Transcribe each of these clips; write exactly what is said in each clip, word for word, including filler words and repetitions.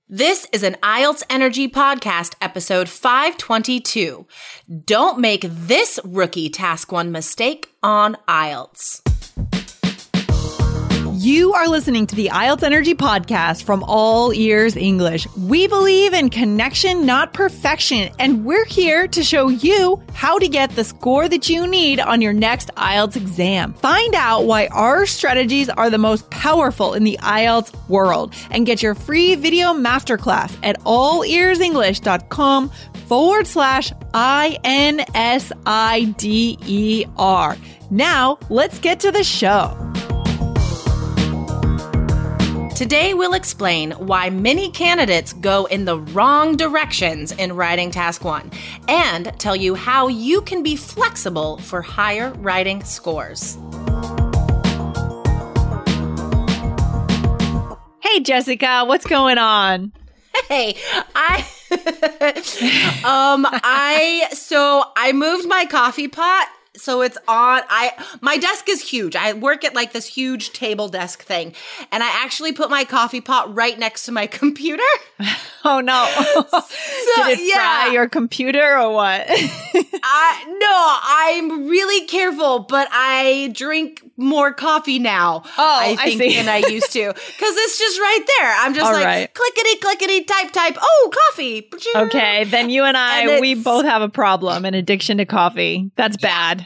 This is an I E L T S Energy Podcast, episode five twenty-two. Don't make this rookie Task One mistake on I E L T S. You are listening to the I E L T S Energy Podcast from All Ears English. We believe in connection, not perfection, and we're here to show you how to get the score that you need on your next I E L T S exam. Find out why our strategies are the most powerful in the I E L T S world and get your free video masterclass at allearsenglish.com forward slash I N S I D E R. Now, let's get to the show. Today, we'll explain why many candidates go in the wrong directions in writing Task One and tell you how you can be flexible for higher writing scores. Hey, Jessica, what's going on? Hey, I, um, I, so I moved my coffee pot. So it's on, I, my desk is huge. I work at like this huge table desk thing. And I actually put my coffee pot right next to my computer. Oh no. So, Did it yeah. fry your computer or what? I, no, I'm really careful, but I drink more coffee now. Oh, I think I see. than I used to. Cause it's just right there. I'm just All like right. clickety, clickety, type, type. Oh, coffee. Okay, then you and I, And we it's- both have a problem, an addiction to coffee. That's bad.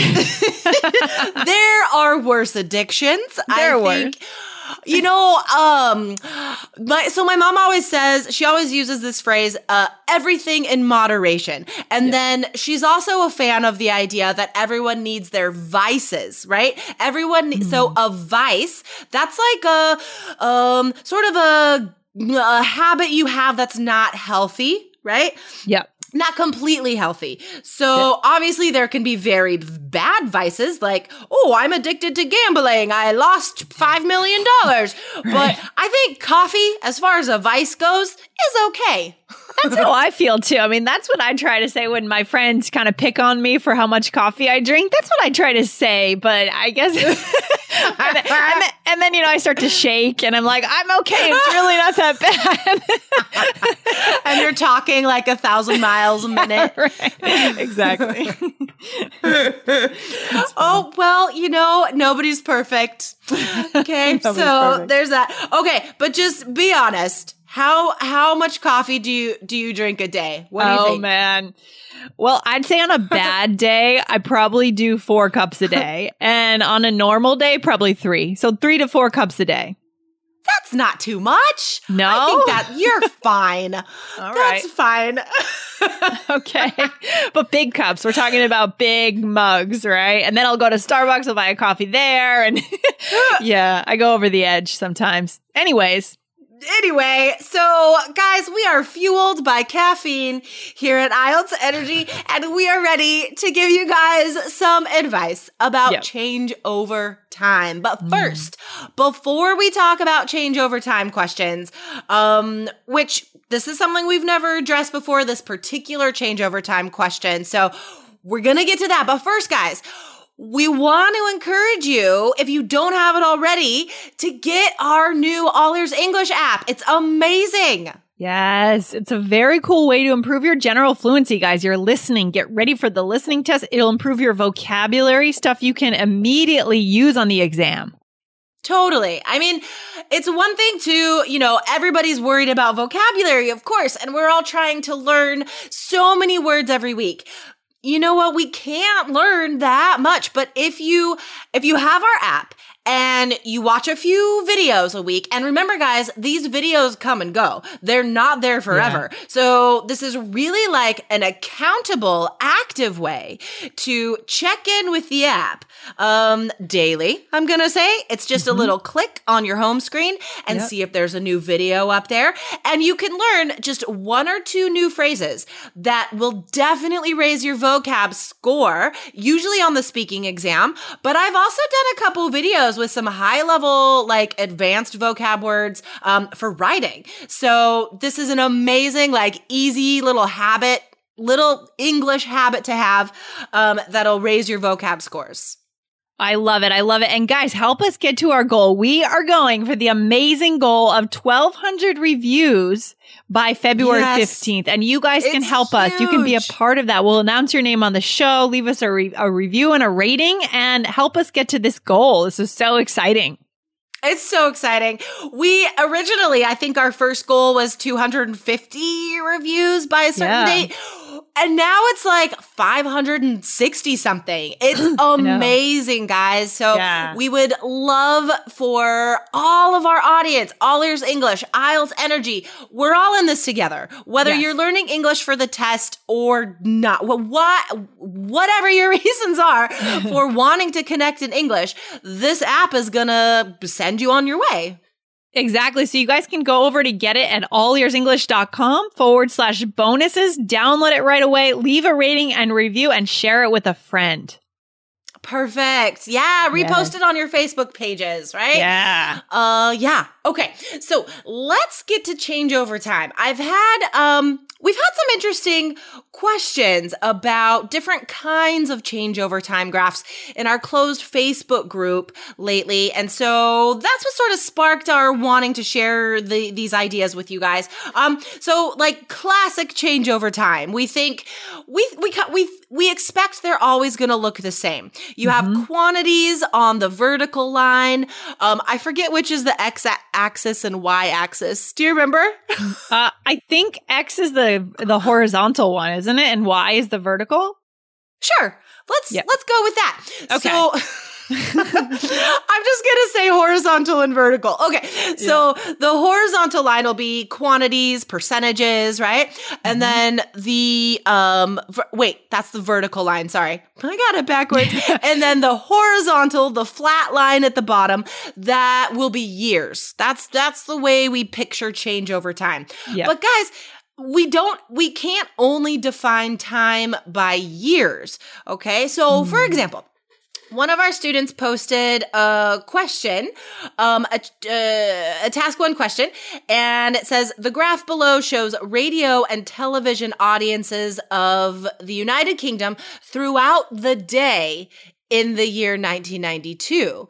There are worse addictions. There I think. You know, um, my, so my mom always says, she always uses this phrase, uh, everything in moderation. And Yeah. then she's also a fan of the idea that everyone needs their vices, right? Everyone, mm. so a vice, that's like a, um, sort of a, a habit you have that's not healthy, right? Yep. Not completely healthy. So obviously there can be very bad vices like, oh, I'm addicted to gambling. I lost five million dollars. Right. But I think coffee, as far as a vice goes, is okay. That's how I feel too. I mean, that's what I try to say when my friends kind of pick on me for how much coffee I drink. That's what I try to say, but I guess... and, then, and, then, and then, you know, I start to shake and I'm like, I'm okay. It's really not that bad. And you're talking like a thousand miles a minute. Right. Exactly. Oh, well, you know, nobody's perfect. Okay, Nobody's so perfect. there's that. Okay, but just be honest. How how much coffee do you do you drink a day? What do you oh, think? man. Well, I'd say on a bad day, I probably do four cups a day. And on a normal day, probably three. So three to four cups a day. That's not too much. No? I think that you're fine. All That's fine. Okay. But big cups. We're talking about big mugs, right? And then I'll go to Starbucks, I'll buy a coffee there. And yeah, I go over the edge sometimes. Anyways. Anyway, so guys, we are fueled by caffeine here at I E L T S Energy, and we are ready to give you guys some advice about Yep. change over time. But first, mm. before we talk about change over time questions, um, which this is something we've never addressed before, this particular change over time question. So we're going to get to that. But first, guys, we want to encourage you, if you don't have it already, to get our new All Ears English app. It's amazing. Yes, it's a very cool way to improve your general fluency, guys. You're listening. Get ready for the listening test. It'll improve your vocabulary, stuff you can immediately use on the exam. Totally. I mean, it's one thing to, you know, everybody's worried about vocabulary, of course, and we're all trying to learn so many words every week. You know what? We can't learn that much, but if you, if you have our app and you watch a few videos a week, and remember guys, these videos come and go. They're not there forever. Yeah. So this is really like an accountable, active way to check in with the app um, daily, I'm going to say. It's just mm-hmm. a little click on your home screen and yep. see if there's a new video up there. And you can learn just one or two new phrases that will definitely raise your vocab score, usually on the speaking exam. But I've also done a couple videos with some high level, like advanced vocab words um, for writing. So this is an amazing, like easy little habit, little English habit to have um, that'll raise your vocab scores. I love it. I love it. And guys, help us get to our goal. We are going for the amazing goal of twelve hundred reviews by February yes. fifteenth. And you guys can it's help huge. us. You can be a part of that. We'll announce your name on the show, leave us a, re- a review and a rating, and help us get to this goal. This is so exciting. It's so exciting. We originally, I think our first goal was two hundred fifty reviews by a certain yeah. date. And now it's like five hundred sixty something. It's amazing, guys. So yeah. we would love for all of our audience, All Ears English, I E L T S Energy. We're all in this together. Whether yes. you're learning English for the test or not, what, whatever your reasons are for wanting to connect in English, this app is going to send you on your way. Exactly. So you guys can go over to get it at allearsenglish.com forward slash bonuses. Download it right away. Leave a rating and review and share it with a friend. Perfect. Yeah. Repost yes. it on your Facebook pages, right? Yeah. Uh, yeah. Okay. So let's get to changeover time. I've had, um, we've had some interesting questions about different kinds of changeover time graphs in our closed Facebook group lately. And so that's what sort of sparked our wanting to share the, these ideas with you guys. Um, so like classic changeover time, we think we, we, we, we expect they're always going to look the same. You mm-hmm. have quantities on the vertical line. Um, I forget which is the X axis and Y axis. Do you remember? uh, I think X is the the horizontal one, isn't it? And Y is the vertical? Sure. Let's yep. let's go with that. Okay. So I'm just going to say horizontal and vertical. Okay. So yeah. the horizontal line will be quantities, percentages, right? Mm-hmm. And then the, um, ver- wait, that's the vertical line. Sorry. I got it backwards. And then the horizontal, the flat line at the bottom, that will be years. That's, that's the way we picture change over time. Yep. But guys, we don't, we can't only define time by years. Okay. So mm. for example, one of our students posted a question, um, a, uh, a task one question, and it says, the graph below shows radio and television audiences of the United Kingdom throughout the day in the year nineteen ninety-two.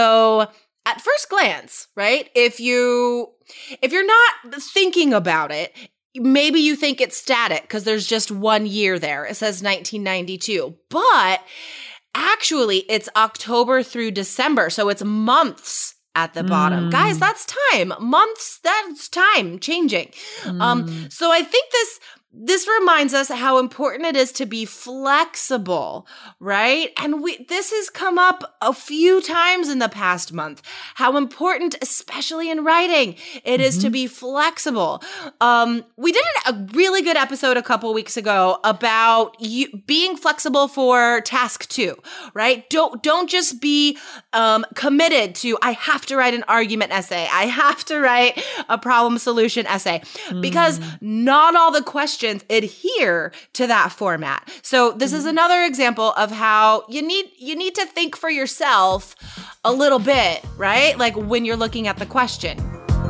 So at first glance, right, if you, if you're not thinking about it, maybe you think it's static because there's just one year there. It says nineteen ninety-two, but actually, it's October through December, so it's months at the bottom. Mm. Guys, that's time. Months, that's time changing. Mm. Um, so I think this this reminds us how important it is to be flexible, right? And we this has come up a few times in the past month, how important, especially in writing, it mm-hmm. is to be flexible. Um, we did a really good episode a couple weeks ago about you being flexible for task two, right? Don't, don't just be um, committed to, I have to write an argument essay. I have to write a problem solution essay mm. because not all the questions adhere to that format. So this is another example of how you need you need to think for yourself a little bit, right? Like when you're looking at the question.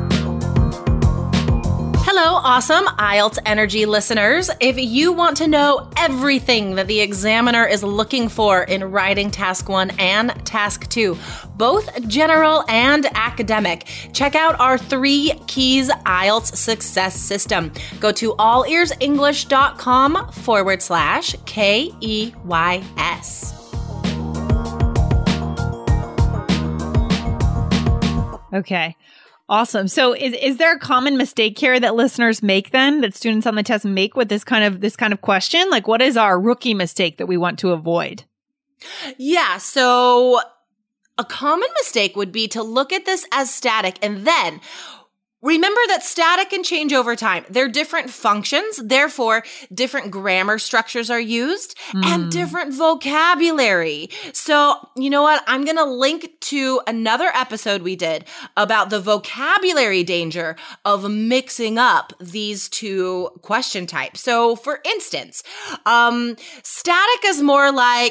Hello, awesome I E L T S Energy listeners. If you want to know everything that the examiner is looking for in writing task one and task two, both general and academic, check out our three keys I E L T S success system. Go to allearsenglish.com forward slash K E Y S. Okay. Awesome. So is is there a common mistake here that listeners make then, that students on the test make with this kind of this kind of question? Like, what is our rookie mistake that we want to avoid? Yeah. So a common mistake would be to look at this as static and then remember that static can change over time. They're different functions, therefore different grammar structures are used mm. and different vocabulary. So, you know what? I'm going to link to another episode we did about the vocabulary danger of mixing up these two question types. So, for instance, um, static is more like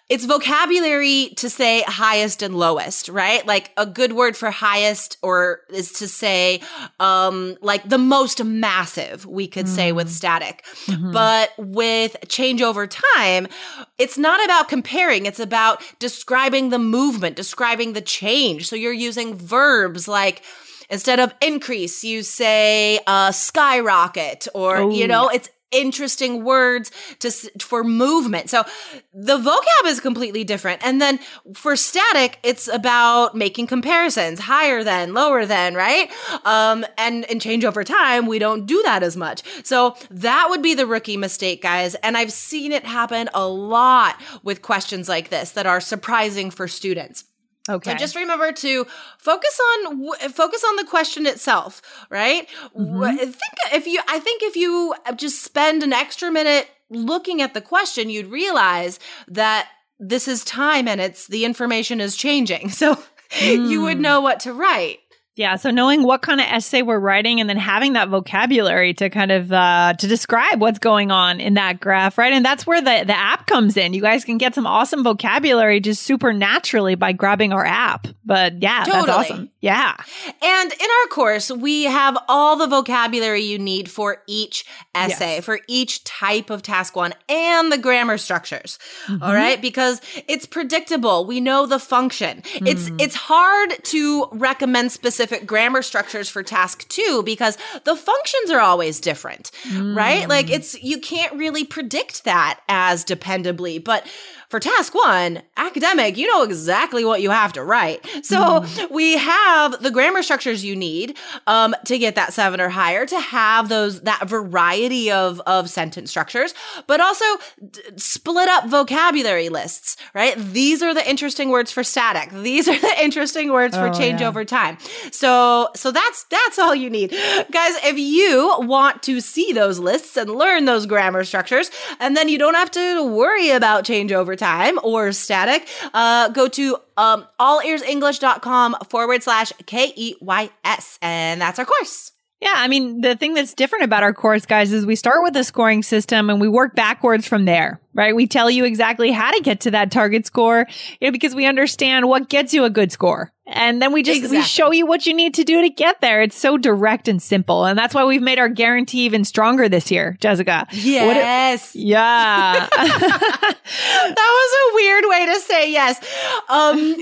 it's vocabulary to say highest and lowest, right? Like a good word for highest or is to say um, like the most massive, we could mm. say with static. Mm-hmm. But with change over time, it's not about comparing. It's about describing the movement, describing the change. So you're using verbs like, instead of increase, you say uh, skyrocket, or, oh, you know, yeah. it's interesting words to for movement. So the vocab is completely different. And then for static, it's about making comparisons, higher than, lower than, right? Um, and, and change over time, we don't do that as much. So that would be the rookie mistake, guys. And I've seen it happen a lot with questions like this that are surprising for students. Okay. So just remember to focus on focus on the question itself, right? Mm-hmm. I think if you I think if you just spend an extra minute looking at the question, you'd realize that this is time and it's the information is changing. So mm. you would know what to write. Yeah. So knowing what kind of essay we're writing and then having that vocabulary to kind of uh, to describe what's going on in that graph, right? And that's where the, the app comes in. You guys can get some awesome vocabulary just super naturally by grabbing our app. But yeah, totally. That's awesome. Yeah. And in our course, we have all the vocabulary you need for each essay, yes. for each type of task one, and the grammar structures. Mm-hmm. All right. Because it's predictable. We know the function. Mm. It's it's hard to recommend specific grammar structures for task two because the functions are always different, mm. right? Like it's, you can't really predict that as dependably, but for task one, academic, you know exactly what you have to write. So mm. we have the grammar structures you need um, to get that seven or higher, to have those that variety of, of sentence structures, but also d- split up vocabulary lists, right? These are the interesting words for static. These are the interesting words for oh, change yeah. over time. So so that's that's all you need. Guys, if you want to see those lists and learn those grammar structures, and then you don't have to worry about change over time, time or static, uh, go to um, allearsenglish.com forward slash K E Y S. And that's our course. Yeah, I mean, the thing that's different about our course, guys, is we start with a scoring system and we work backwards from there, right? We tell you exactly how to get to that target score, you know, because we understand what gets you a good score. And then we just, exactly. we show you what you need to do to get there. It's so direct and simple. And that's why we've made our guarantee even stronger this year, Jessica. Yes. What, yeah. That was a weird way to say yes. Um,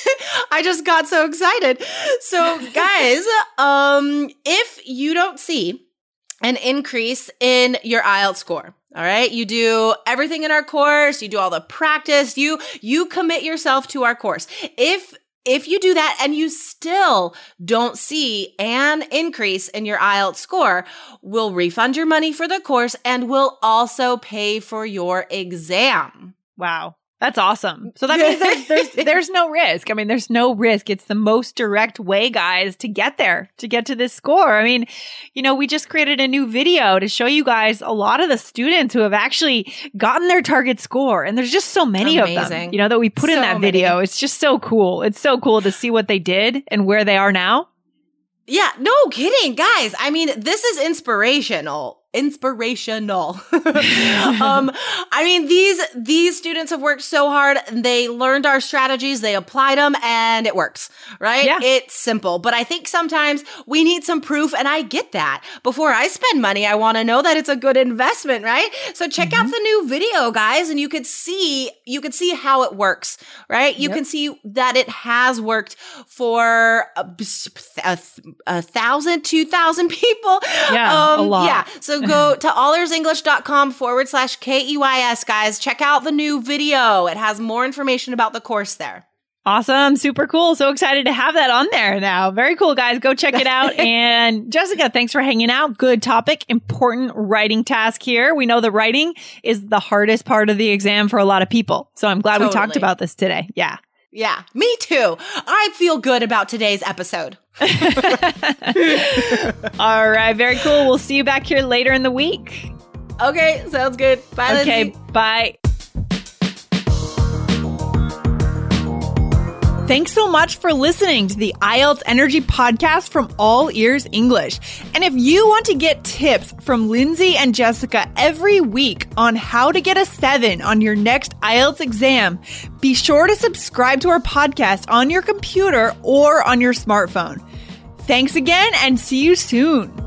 I just got so excited. So guys, um, if you don't see an increase in your I E L T S score, all right, you do everything in our course, you do all the practice, you, you commit yourself to our course. If If you do that and you still don't see an increase in your I E L T S score, we'll refund your money for the course and we'll also pay for your exam. Wow. That's awesome. So that means there's, there's, there's no risk. I mean, there's no risk. It's the most direct way, guys, to get there, to get to this score. I mean, you know, we just created a new video to show you guys a lot of the students who have actually gotten their target score. And there's just so many Amazing. of them, you know, that we put so in that video. Many. It's just so cool. It's so cool to see what they did and where they are now. Yeah, no kidding, guys. I mean, this is inspirational. Inspirational. um, I mean, these these students have worked so hard. They learned our strategies, they applied them, and it works, right? Yeah. It's simple. But I think sometimes we need some proof, and I get that. Before I spend money, I want to know that it's a good investment, right? So check mm-hmm. out the new video, guys, and you could see you could see how it works, right? You yep. can see that it has worked for a, a, a thousand, two thousand people. Yeah, um, a lot. Yeah. So go to allearsenglish.com forward slash K E Y S, guys. Check out the new video. It has more information about the course there. Awesome. Super cool. So excited to have that on there now. Very cool, guys. Go check it out. And Jessica, thanks for hanging out. Good topic. Important writing task here. We know the writing is the hardest part of the exam for a lot of people. So I'm glad totally. we talked about this today. Yeah. Yeah, me too. I feel good about today's episode. All right, very cool. We'll see you back here later in the week. Okay, sounds good. Bye, Okay, Lindsay. bye. Thanks so much for listening to the I E L T S Energy Podcast from All Ears English. And if you want to get tips from Lindsay and Jessica every week on how to get a seven on your next I E L T S exam, be sure to subscribe to our podcast on your computer or on your smartphone. Thanks again and see you soon.